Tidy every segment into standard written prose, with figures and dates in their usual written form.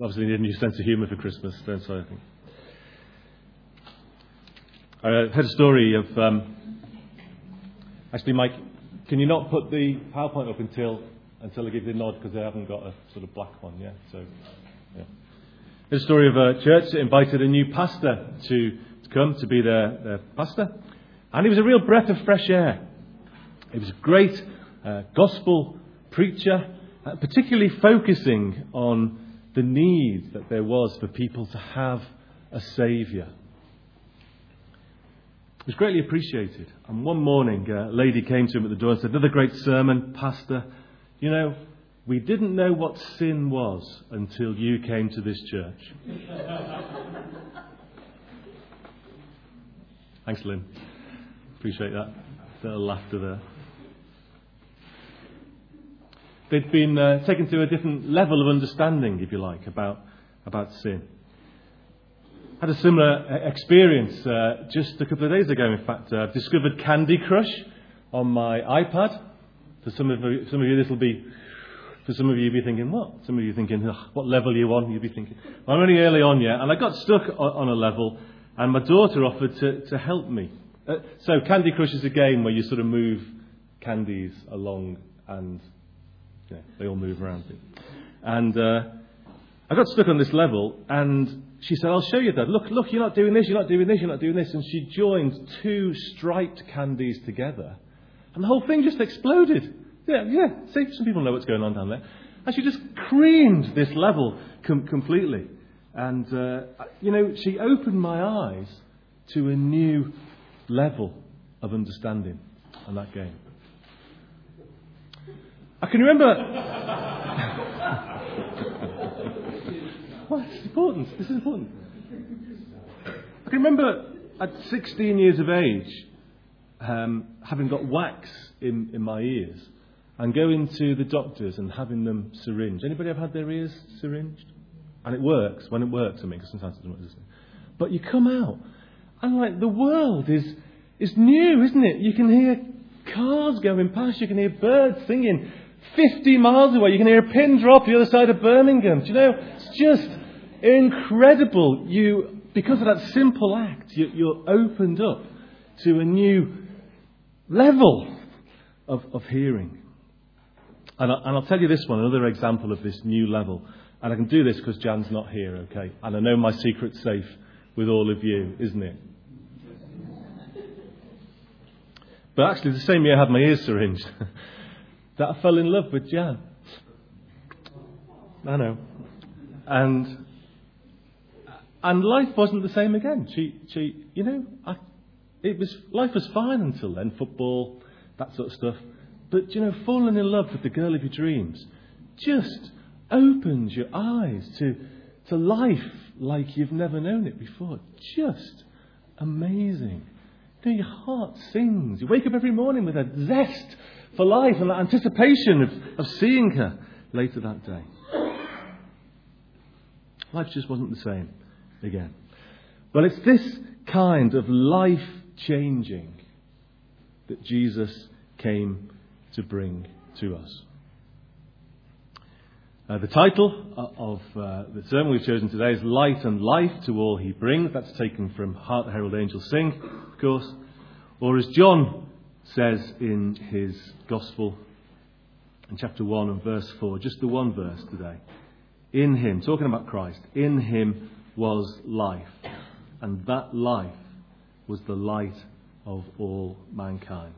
Obviously, need a new sense of humour for Christmas, don't I think? I heard a story of... actually, Mike, can you not put the PowerPoint up until I give you the nod, because they haven't got a sort of black one, yeah? So, yeah. Here's a story of a church that invited a new pastor to come to be their pastor. And he was a real breath of fresh air. He was a great gospel preacher, particularly focusing on the need that there was for people to have a saviour. It was greatly appreciated. And one morning, a lady came to him at the door and said, "Another great sermon, Pastor. You know, we didn't know what sin was until you came to this church." Thanks, Lynn. Appreciate that. A little laughter there. They'd been taken to a different level of understanding, if you like, about sin. Had a similar experience just a couple of days ago. In fact, I've discovered Candy Crush on my iPad. For some of you, this will be. For some of you, you'll be thinking, what? Some of you thinking, what level are you on? You'll be thinking, well, I'm only early on yet, and I got stuck on a level, and my daughter offered to help me. So Candy Crush is a game where you sort of move candies along, and they all move around. And I got stuck on this level, and she said, "I'll show you, Dad. Look, you're not doing this, you're not doing this, you're not doing this." And she joined two striped candies together, and the whole thing just exploded. Yeah. See, some people know what's going on down there. And she just creamed this level completely. And, she opened my eyes to a new level of understanding on that game. I can remember... Well, this is important. I can remember at 16 years of age, having got wax in my ears and going to the doctors and having them syringed. Anybody ever had their ears syringed? And it works. When it works, I mean, because sometimes it doesn't. But you come out, and the world is new, isn't it? You can hear cars going past. You can hear birds singing 50 miles away. You can hear a pin drop the other side of Birmingham. Do you know? It's just incredible. Because of that simple act, you're opened up to a new level of hearing. And I'll tell you this one, another example of this new level. And I can do this because Jan's not here, okay? And I know my secret's safe with all of you, isn't it? But actually, the same year I had my ears syringed, that I fell in love with Jan. I know. And life wasn't the same again. Life was fine until then, football, that sort of stuff. But, falling in love with the girl of your dreams just opens your eyes to life like you've never known it before. Just amazing. Your heart sings. You wake up every morning with a zest for life and that anticipation of seeing her later that day. Life just wasn't the same again. Well, it's this kind of life-changing that Jesus came to bring to us. The title of the sermon we've chosen today is Light and Life to All He Brings. That's taken from Hark the Herald Angels Sing, of course. Or as John says in his Gospel in chapter 1 and verse 4, just the one verse today. In Him, talking about Christ, in Him was life, and that life was the light of all mankind.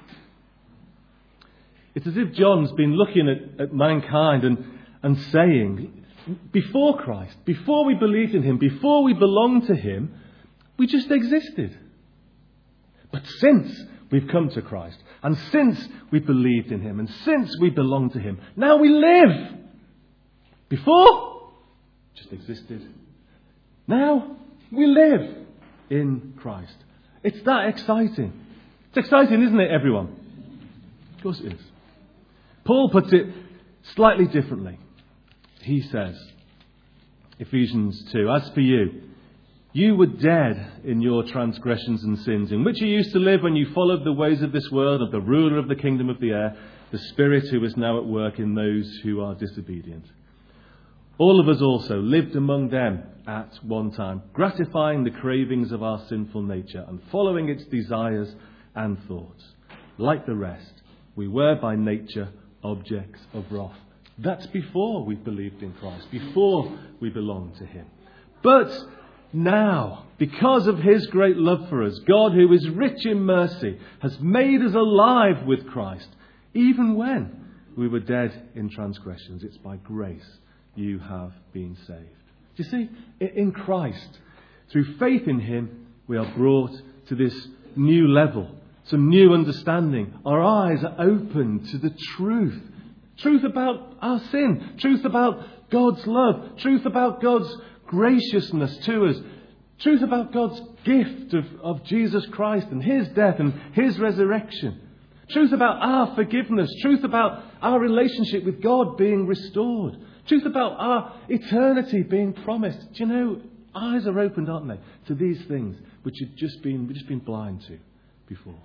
It's as if John's been looking at mankind and saying, before Christ, before we believed in Him, before we belonged to Him, we just existed. But since we've come to Christ, and since we believed in Him, and since we belong to Him, now we live. Before, just existed. Now we live in Christ. It's that exciting. It's exciting, isn't it, everyone? Of course it is. Paul puts it slightly differently. He says, Ephesians 2, "As for you, you were dead in your transgressions and sins, in which you used to live when you followed the ways of this world, of the ruler of the kingdom of the air, the spirit who is now at work in those who are disobedient. All of us also lived among them at one time, gratifying the cravings of our sinful nature and following its desires and thoughts. Like the rest, we were by nature objects of wrath. That's before we believed in Christ, before we belonged to him. But now, because of his great love for us, God, who is rich in mercy, has made us alive with Christ, even when we were dead in transgressions. It's by grace you have been saved. Do you see? In Christ, through faith in him, we are brought to this new level, some new understanding. Our eyes are opened to the truth. Truth about our sin. Truth about God's love. Truth about God's graciousness to us. Truth about God's gift of Jesus Christ and his death and his resurrection. Truth about our forgiveness. Truth about our relationship with God being restored. Truth about our eternity being promised. Do you know, eyes are opened, aren't they, to these things which we've just been blind to before.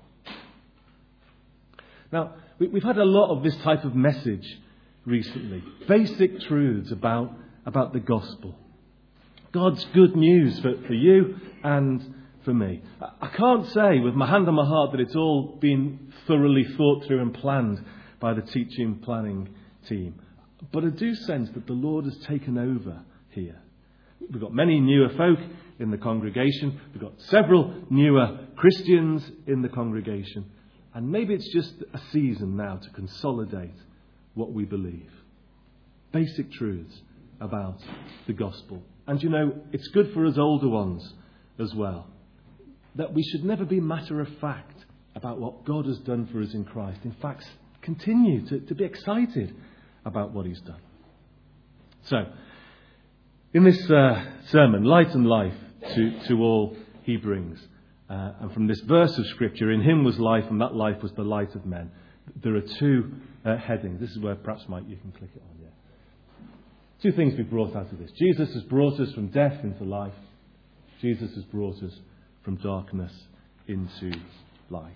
Now, we've had a lot of this type of message recently. Basic truths about the gospel. God's good news for you and for me. I can't say with my hand on my heart that it's all been thoroughly thought through and planned by the teaching planning team. But I do sense that the Lord has taken over here. We've got many newer folk in the congregation. We've got several newer Christians in the congregation. And maybe it's just a season now to consolidate what we believe. Basic truths about the gospel. And you know, it's good for us older ones as well, that we should never be matter of fact about what God has done for us in Christ. In fact, continue to be excited about what he's done. So, in this sermon, Light and Life to all he brings. And from this verse of Scripture, in him was life and that life was the light of men. There are two headings. This is where perhaps, Mike, you can click it on. Yeah. Two things we've brought out of this. Jesus has brought us from death into life. Jesus has brought us from darkness into light.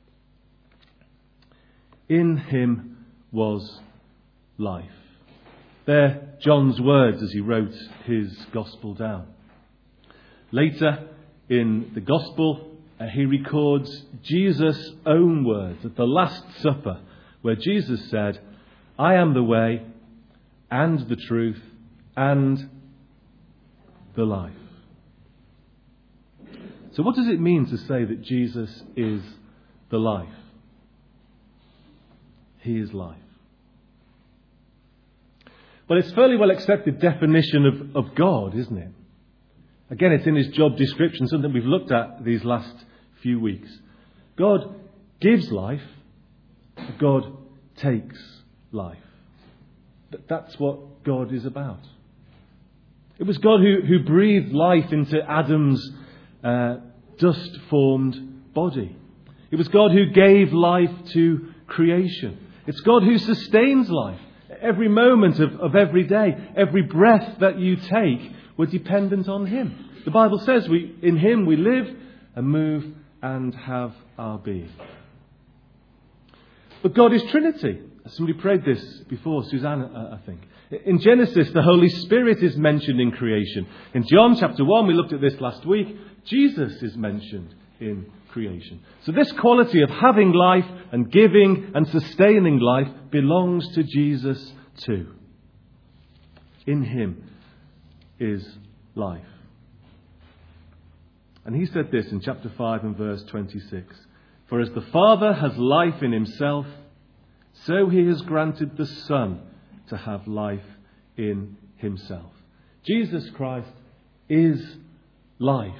In him was life. They're John's words as he wrote his gospel down. Later in the gospel, he records Jesus' own words at the Last Supper, where Jesus said, I am the way and the truth and the life. So what does it mean to say that Jesus is the life? He is life. Well, it's a fairly well accepted definition of God, isn't it? Again, it's in his job description, something we've looked at these last few weeks. God gives life, God takes life. That's what God is about. It was God who breathed life into Adam's dust-formed body. It was God who gave life to creation. It's God who sustains life. Every moment of every day, every breath that you take, we're dependent on him. The Bible says in him we live and move and have our being. But God is Trinity. Somebody prayed this before, Suzanne, I think. In Genesis, the Holy Spirit is mentioned in creation. In John chapter 1, we looked at this last week, Jesus is mentioned in creation. So this quality of having life and giving and sustaining life belongs to Jesus too. In him is life. And he said this in chapter 5 and verse 26. For as the Father has life in himself, so he has granted the Son to have life in himself. Jesus Christ is life.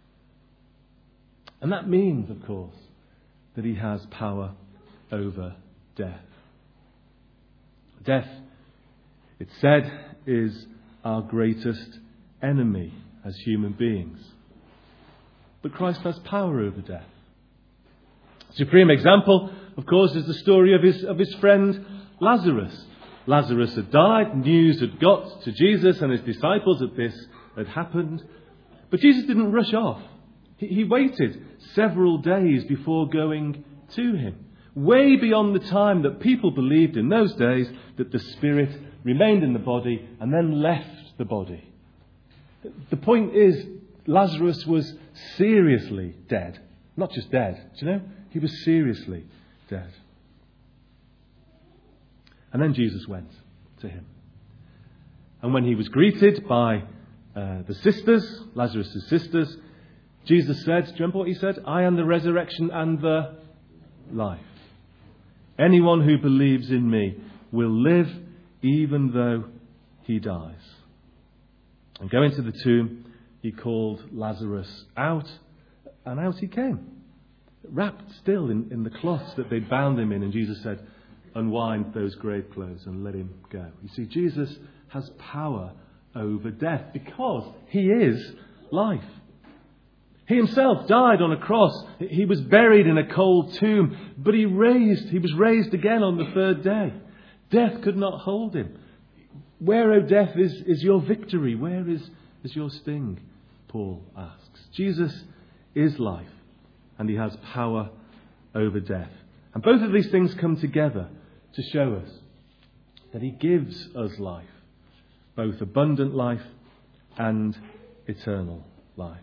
And that means, of course, that he has power over death. Death, it's said, is our greatest enemy as human beings. But Christ has power over death. A supreme example, of course, is the story of his friend Lazarus. Lazarus had died. News had got to Jesus and his disciples that this had happened. But Jesus didn't rush off. He waited several days before going to him. Way beyond the time that people believed in those days that the spirit remained in the body, and then left the body. The point is, Lazarus was seriously dead. Not just dead, do you know? He was seriously dead. And then Jesus went to him. And when he was greeted by the sisters, Lazarus' sisters, Jesus said, do you remember what he said? I am the resurrection and the life. Anyone who believes in me will live even though he dies. And going to the tomb, he called Lazarus out, and out he came, wrapped still in the cloths that they'd bound him in. And Jesus said, unwind those grave clothes and let him go. You see, Jesus has power over death because he is life. He himself died on a cross. He was buried in a cold tomb, but he was raised again on the third day. Death could not hold him. Where, O death, is your victory? Where is your sting? Paul asks. Jesus is life, and he has power over death. And both of these things come together to show us that he gives us life, both abundant life and eternal life.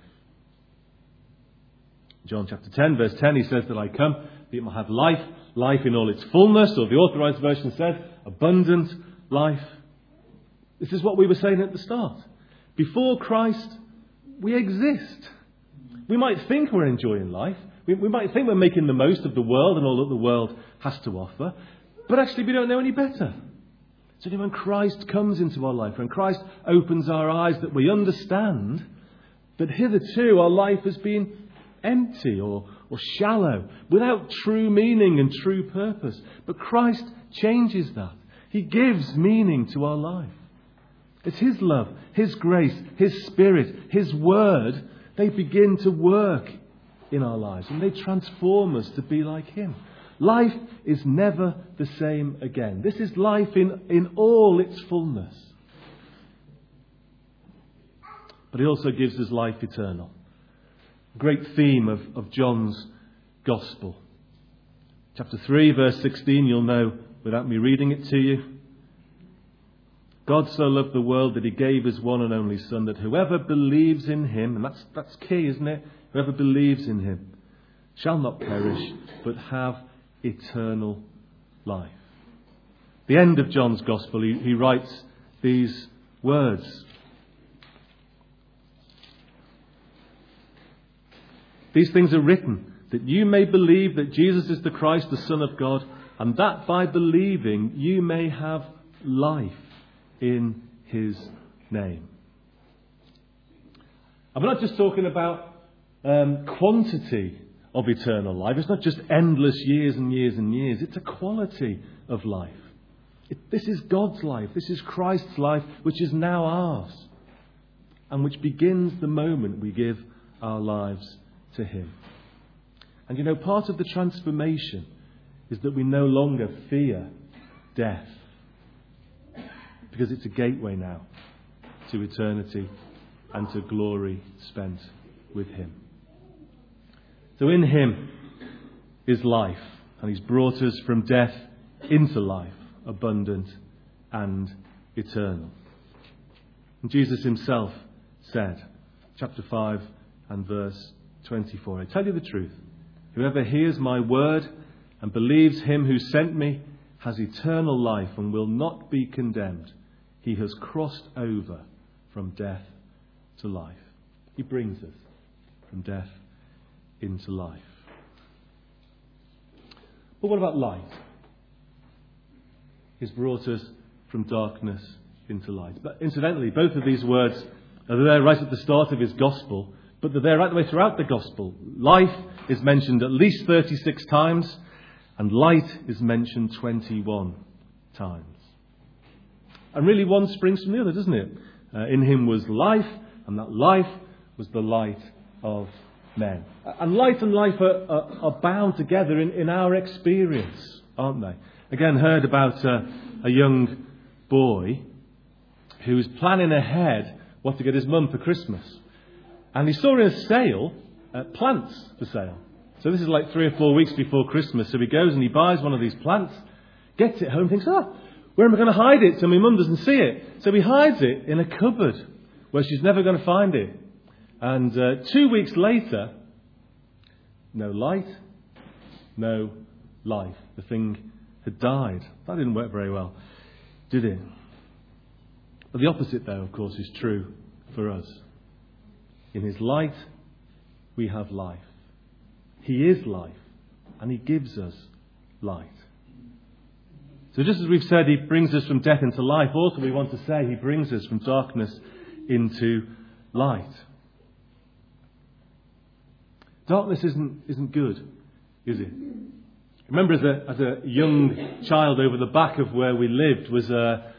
John chapter 10, verse 10, he says that I come that you might have life, life in all its fullness, or the Authorized Version said, abundant life. This is what we were saying at the start. Before Christ, we exist. We might think we're enjoying life. We might think we're making the most of the world and all that the world has to offer. But actually we don't know any better. It's only when Christ comes into our life, when Christ opens our eyes, that we understand that hitherto our life has been empty or shallow, without true meaning and true purpose. But Christ changes that. He gives meaning to our life. It's his love, his grace, his Spirit, his word. They begin to work in our lives and they transform us to be like him. Life is never the same again. This is life in all its fullness. But he also gives us life eternal. Great theme of John's Gospel. Chapter 3, verse 16, you'll know without me reading it to you. God so loved the world that he gave his one and only Son, that whoever believes in him, and that's key, isn't it? Whoever believes in him shall not perish, but have eternal life. The end of John's Gospel, he writes these words. These things are written that you may believe that Jesus is the Christ, the Son of God, and that by believing you may have life in his name. I'm not just talking about quantity of eternal life. It's not just endless years and years and years. It's a quality of life. This is God's life. This is Christ's life, which is now ours, and which begins the moment we give our lives to him. And you know, part of the transformation is that we no longer fear death, because it's a gateway now to eternity and to glory spent with him. So in him is life, and he's brought us from death into life, abundant and eternal. And Jesus himself said, chapter 5 and verse 24, I tell you the truth, whoever hears my word and believes him who sent me has eternal life and will not be condemned. He has crossed over from death to life. He brings us from death into life. But what about light? He's brought us from darkness into light. But incidentally, both of these words are there right at the start of his gospel, but they're there right the way throughout the gospel. Life is mentioned at least 36 times, and light is mentioned 21 times. And really one springs from the other, doesn't it? In him was life, and that life was the light of men. And light and life are bound together in our experience, aren't they? Again, heard about a young boy who was planning ahead what to get his mum for Christmas. And he saw in a sale plants for sale. So this is like 3 or 4 weeks before Christmas. So he goes and he buys one of these plants, gets it home, thinks, Where am I going to hide it so my mum doesn't see it? So he hides it in a cupboard where she's never going to find it. And 2 weeks later, no light, no life. The thing had died. That didn't work very well, did it? But the opposite, though, of course, is true for us. In his light, we have life. He is life, and he gives us light. So just as we've said, he brings us from death into life, also we want to say he brings us from darkness into light. Darkness isn't good, is it? I remember as a young child, over the back of where we lived was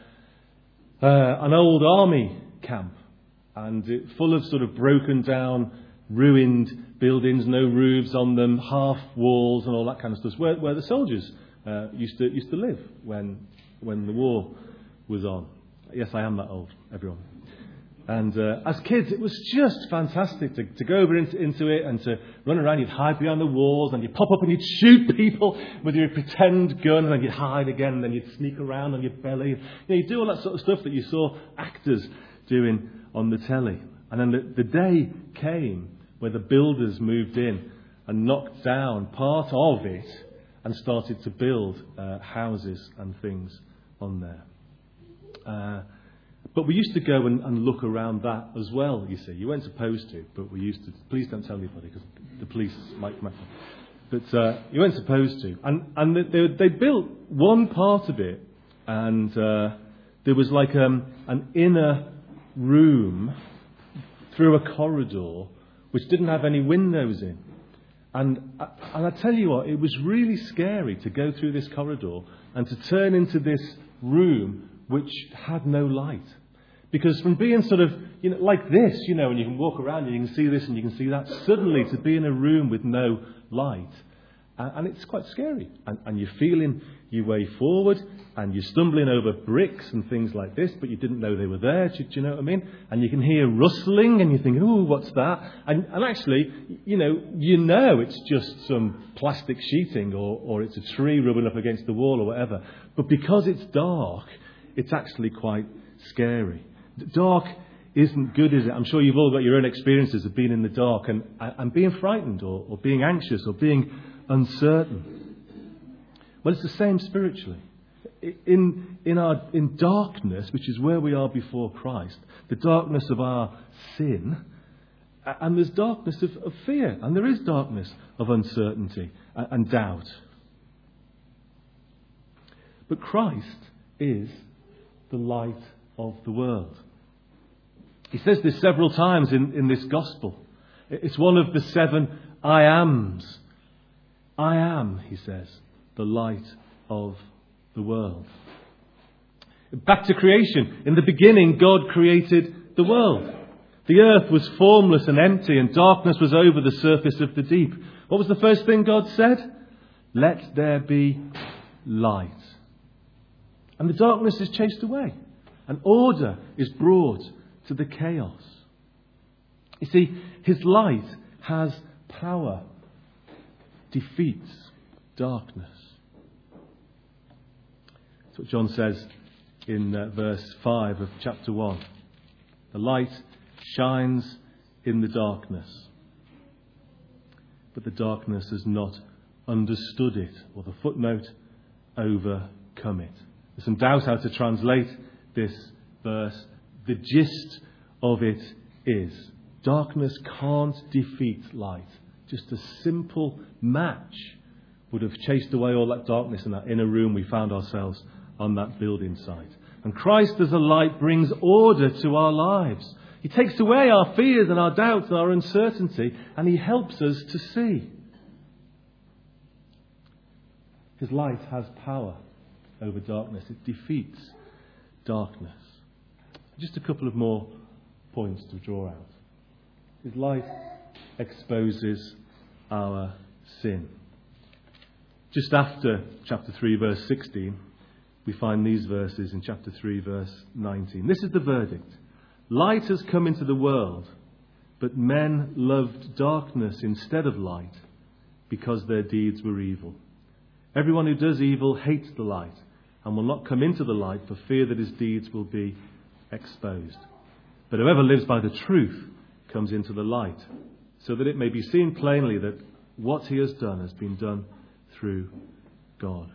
an old army camp, and full of sort of broken down, ruined buildings, no roofs on them, half walls and all that kind of stuff, where the soldiers used to live when the war was on. Yes, I am that old, everyone. And as kids, it was just fantastic to go over into it and to run around. You'd hide behind the walls and you'd pop up and you'd shoot people with your pretend gun, and then you'd hide again, and then you'd sneak around on your belly. You'd do all that sort of stuff that you saw actors doing on the telly. And then the day came where the builders moved in and knocked down part of it and started to build houses and things on there. But we used to go and look around that as well, you see. You weren't supposed to, but we used to. Please don't tell anybody, because the police might come after. But you weren't supposed to. And they built one part of it, and there was like an inner room through a corridor which didn't have any windows in. And I tell you what, it was really scary to go through this corridor and to turn into this room which had no light. Because from being sort of, like this, and you can walk around and you can see this and you can see that, suddenly to be in a room with no light, and it's quite scary. And you're feeling your way forward, and you're stumbling over bricks and things like this, but you didn't know they were there. Do you know what I mean? And you can hear rustling, and you think, "Ooh, what's that?" And actually, it's just some plastic sheeting, or it's a tree rubbing up against the wall or whatever. But because it's dark, it's actually quite scary. Dark isn't good, is it? I'm sure you've all got your own experiences of being in the dark and being frightened or being anxious or being uncertain. Well, it's the same spiritually. In darkness, which is where we are before Christ, the darkness of our sin, and there's darkness of fear, and there is darkness of uncertainty and doubt. But Christ is the light of the world. He says this several times in this gospel. It's one of the 7 I ams. I am, he says, the light of the world. Back to creation. In the beginning, God created the world. The earth was formless and empty, and darkness was over the surface of the deep. What was the first thing God said? Let there be light. And the darkness is chased away, and order is brought to the chaos. You see, his light has power, defeats darkness. That's what John says in verse 5 of chapter 1. The light shines in the darkness, but the darkness has not understood it, or the footnote, overcome it. There's some doubt how to translate this verse. The gist of it is, darkness can't defeat light. Just a simple match would have chased away all that darkness in that inner room we found ourselves on that building site. And Christ as a light brings order to our lives. He takes away our fears and our doubts and our uncertainty, and he helps us to see. His light has power over darkness. It defeats darkness. Just a couple of more points to draw out. His light exposes our sin. Just after chapter 3, verse 16, we find these verses in chapter 3, verse 19. This is the verdict. Light has come into the world, but men loved darkness instead of light because their deeds were evil. Everyone who does evil hates the light and will not come into the light for fear that his deeds will be exposed. But whoever lives by the truth comes into the light, so that it may be seen plainly that what he has done has been done through God.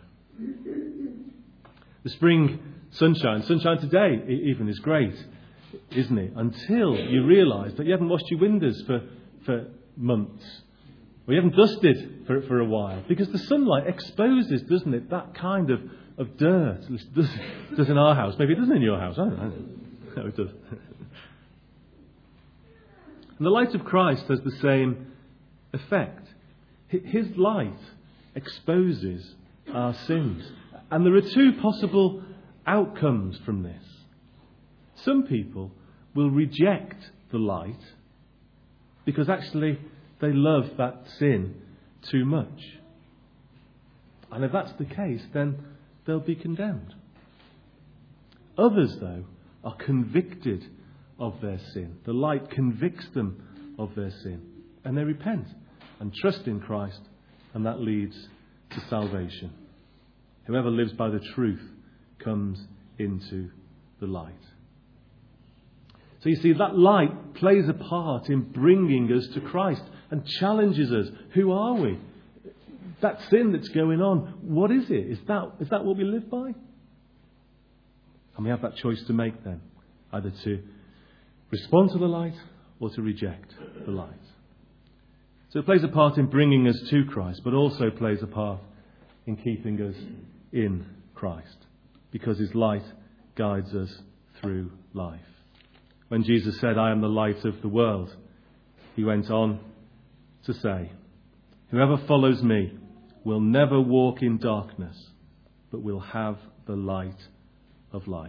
The spring sunshine today even is great, isn't it? Until you realise that you haven't washed your windows for months. Or you haven't dusted for a while. Because the sunlight exposes, doesn't it, that kind of dirt. It does in our house. Maybe it doesn't in your house. I don't know. No, it does. And the light of Christ has the same effect. His light exposes our sins. And there are two possible outcomes from this. Some people will reject the light because actually they love that sin too much. And if that's the case, then they'll be condemned. Others, though, are convicted of their sin. The light convicts them of their sin. And they repent and trust in Christ, and that leads to salvation. Whoever lives by the truth comes into the light. So you see, that light plays a part in bringing us to Christ and challenges us. Who are we? That sin that's going on, what is it? Is that what we live by? And we have that choice to make then, either to respond to the light or to reject the light. So it plays a part in bringing us to Christ, but also plays a part in keeping us in Christ, because his light guides us through life. When Jesus said, "I am the light of the world," he went on to say, "Whoever follows me will never walk in darkness, but will have the light of life."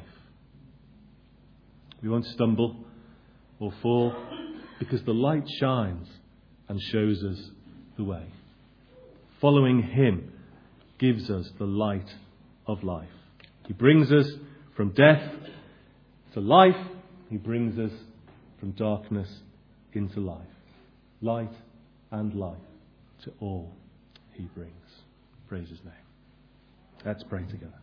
We won't stumble or fall because the light shines and shows us the way. Following him gives us the light of life. He brings us from death to life. He brings us from darkness into life. Light and life to all he brings. Praise his name. Let's pray together.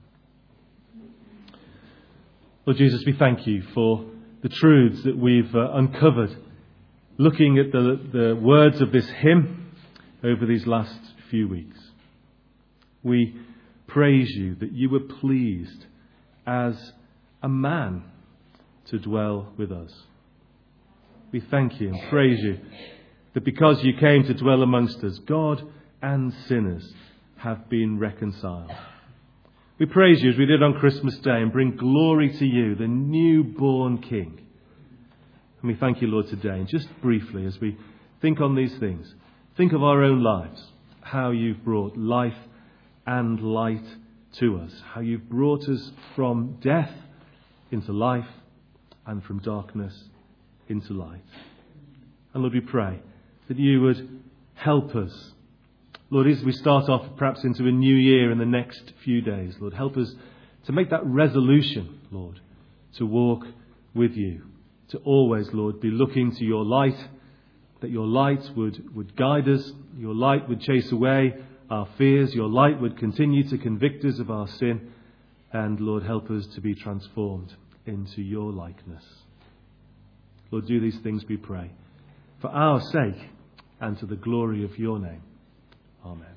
Lord Jesus, we thank you for the truths that we've uncovered, looking at the words of this hymn over these last few weeks. We praise you that you were pleased as a man to dwell with us. We thank you and praise you that because you came to dwell amongst us, God and sinners have been reconciled. We praise you as we did on Christmas Day and bring glory to you, the newborn King. And we thank you, Lord, today. And just briefly, as we think on these things, think of our own lives, how you've brought life and light to us, how you've brought us from death into life and from darkness into light. And Lord, we pray that you would help us, Lord, as we start off perhaps into a new year in the next few days, Lord, help us to make that resolution, Lord, to walk with you, to always, Lord, be looking to your light, that your light would guide us, your light would chase away our fears, your light would continue to convict us of our sin, and Lord, help us to be transformed into your likeness. Lord, do these things, we pray, for our sake and to the glory of your name. Amen.